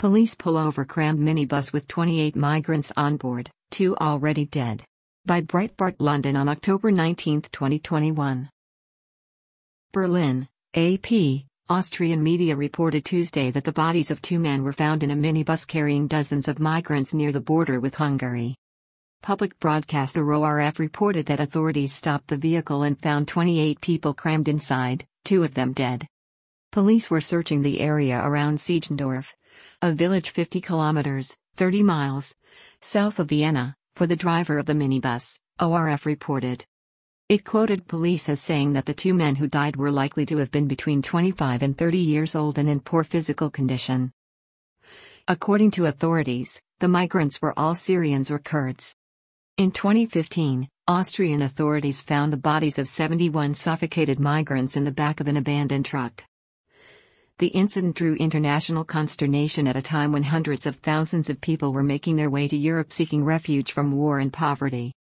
Police pull over crammed minibus with 28 migrants on board, 2 already dead. By Breitbart London on October 19, 2021. Berlin, AP. Austrian media reported Tuesday that the bodies of 2 men were found in a minibus carrying dozens of migrants near the border with Hungary. Public broadcaster ORF reported that authorities stopped the vehicle and found 28 people crammed inside, 2 of them dead. Police were searching the area around Siegendorf, a village 50 kilometers, 30 miles, south of Vienna, for the driver of the minibus, ORF reported. It quoted police as saying that the 2 men who died were likely to have been between 25 and 30 years old and in poor physical condition. According to authorities, the migrants were all Syrians or Kurds. In 2015, Austrian authorities found the bodies of 71 suffocated migrants in the back of an abandoned truck. The incident drew international consternation at a time when hundreds of thousands of people were making their way to Europe seeking refuge from war and poverty.